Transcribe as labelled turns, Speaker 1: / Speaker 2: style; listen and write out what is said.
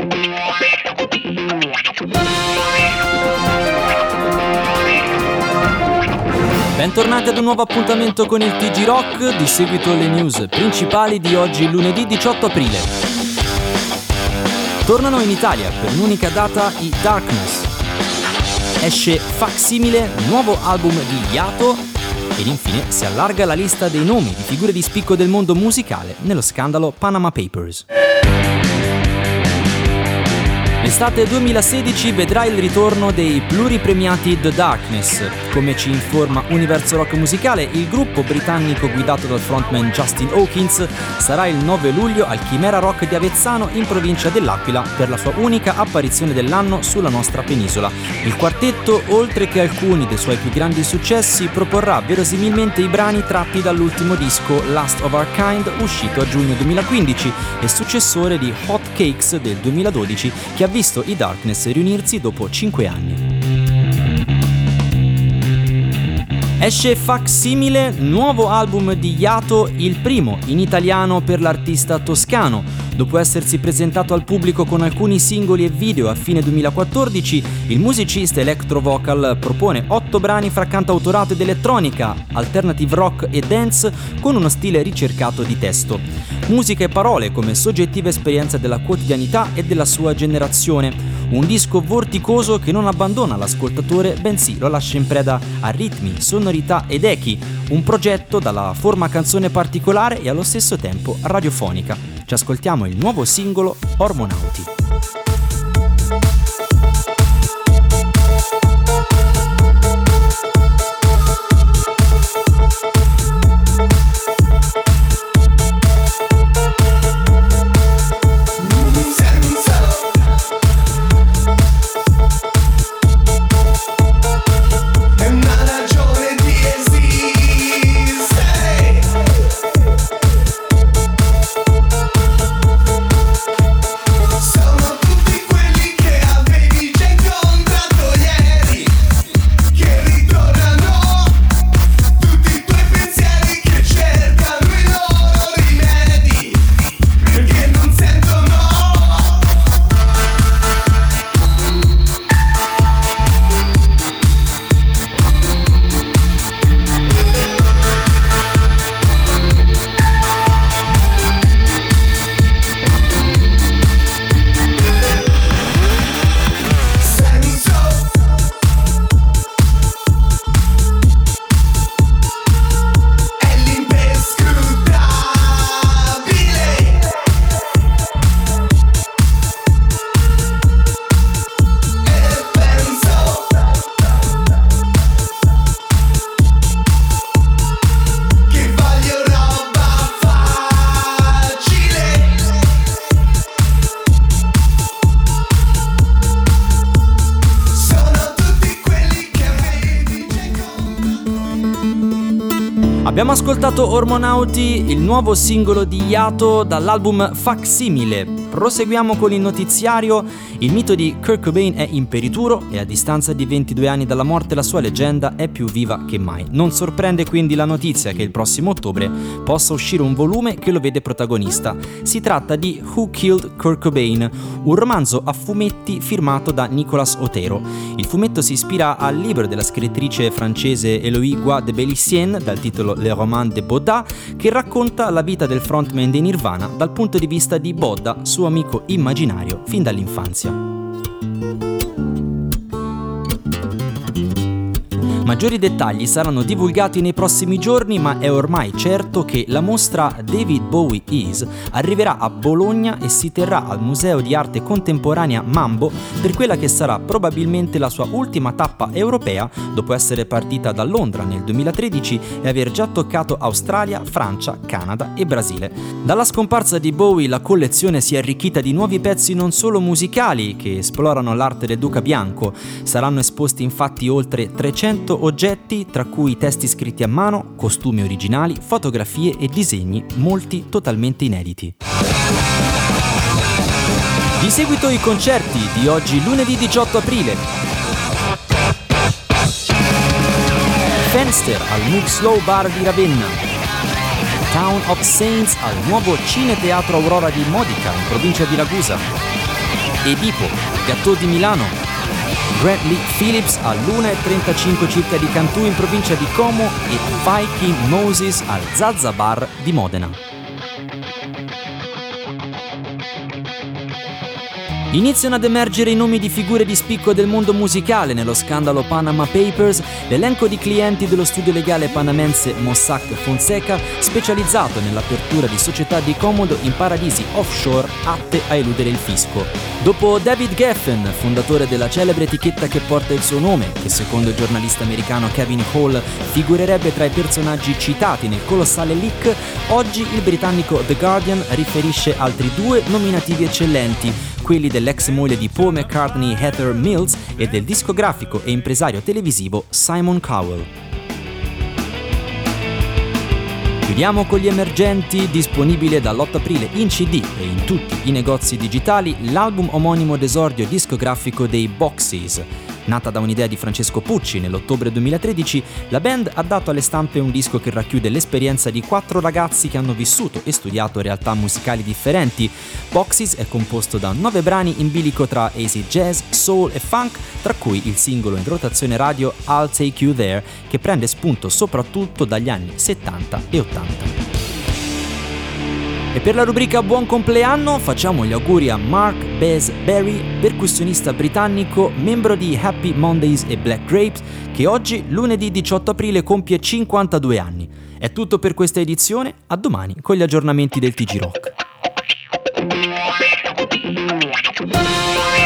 Speaker 1: Bentornati ad un nuovo appuntamento con il TG Rock, di seguito le news principali di oggi lunedì 18 aprile. Tornano in Italia per un'unica data i Darkness. Esce Facsimile, nuovo album di Yato ed infine si allarga la lista dei nomi di figure di spicco del mondo musicale nello scandalo Panama Papers. L'estate 2016 vedrà il ritorno dei pluripremiati The Darkness. Come ci informa Universo Rock Musicale, il gruppo britannico guidato dal frontman Justin Hawkins sarà il 9 luglio al Chimera Rock di Avezzano in provincia dell'Aquila per la sua unica apparizione dell'anno sulla nostra penisola. Il quartetto, oltre che alcuni dei suoi più grandi successi, proporrà verosimilmente i brani tratti dall'ultimo disco Last of Our Kind, uscito a giugno 2015 e successore di Hot Cakes del 2012, che ha visto i Darkness riunirsi dopo 5 anni. Esce Facsimile, nuovo album di Yato, il primo in italiano per l'artista toscano. Dopo essersi presentato al pubblico con alcuni singoli e video a fine 2014, il musicista electro-vocal propone 8 brani fra cantautorato ed elettronica, alternative rock e dance con uno stile ricercato di testo. Musica e parole come soggettiva esperienza della quotidianità e della sua generazione. Un disco vorticoso che non abbandona l'ascoltatore, bensì lo lascia in preda a ritmi, sonorità ed echi. Un progetto dalla forma canzone particolare e allo stesso tempo radiofonica. Ci ascoltiamo il nuovo singolo Ormonauti. Abbiamo ascoltato Ormonauti, il nuovo singolo di Yato dall'album Facsimile. Proseguiamo con il notiziario. Il mito di Kurt Cobain è imperituro e a distanza di 22 anni dalla morte la sua leggenda è più viva che mai. Non sorprende quindi la notizia che il prossimo ottobre possa uscire un volume che lo vede protagonista. Si tratta di Who Killed Kurt Cobain, un romanzo a fumetti firmato da Nicolas Otero. Il fumetto si ispira al libro della scrittrice francese Héloïse Gois de Bellicienne dal titolo Le Roman de Bodda, che racconta la vita del frontman dei Nirvana dal punto di vista di Bodda, suo amico immaginario fin dall'infanzia. Maggiori dettagli saranno divulgati nei prossimi giorni, ma è ormai certo che la mostra David Bowie Is arriverà a Bologna e si terrà al Museo di Arte Contemporanea Mambo per quella che sarà probabilmente la sua ultima tappa europea dopo essere partita da Londra nel 2013 e aver già toccato Australia, Francia, Canada e Brasile. Dalla scomparsa di Bowie la collezione si è arricchita di nuovi pezzi non solo musicali che esplorano l'arte del Duca Bianco. Saranno esposti infatti oltre 300 oggetti, tra cui testi scritti a mano, costumi originali, fotografie e disegni, molti totalmente inediti. Di seguito i concerti di oggi lunedì 18 aprile. Fenster al Moog Slow Bar di Ravenna. Town of Saints al nuovo Cineteatro Aurora di Modica in provincia di Ragusa. Edipo, Gâteau di Milano, Grant Lee Phillips all'1:35 circa di Cantù in provincia di Como e Viking Moses al Zazza Bar di Modena. Iniziano ad emergere i nomi di figure di spicco del mondo musicale nello scandalo Panama Papers, l'elenco di clienti dello studio legale panamense Mossack Fonseca, specializzato nell'apertura di società di comodo in paradisi offshore atte a eludere il fisco. Dopo David Geffen, fondatore della celebre etichetta che porta il suo nome, che secondo il giornalista americano Kevin Hall figurerebbe tra i personaggi citati nel colossale leak, oggi il britannico The Guardian riferisce altri 2 nominativi eccellenti, quelli dell'ex moglie di Paul McCartney Heather Mills e del discografico e impresario televisivo Simon Cowell. Chiudiamo con gli emergenti, disponibile dall'8 aprile in CD e in tutti i negozi digitali, l'album omonimo d'esordio discografico dei Boxes. Nata da un'idea di Francesco Pucci nell'ottobre 2013, la band ha dato alle stampe un disco che racchiude l'esperienza di 4 ragazzi che hanno vissuto e studiato realtà musicali differenti. Boxes è composto da 9 brani in bilico tra acid jazz, soul e funk, tra cui il singolo in rotazione radio I'll Take You There, che prende spunto soprattutto dagli anni 70 e 80. E per la rubrica Buon compleanno facciamo gli auguri a Mark Bez Berry, percussionista britannico, membro di Happy Mondays e Black Grapes, che oggi, lunedì 18 aprile, compie 52 anni. È tutto per questa edizione, a domani con gli aggiornamenti del TG Rock.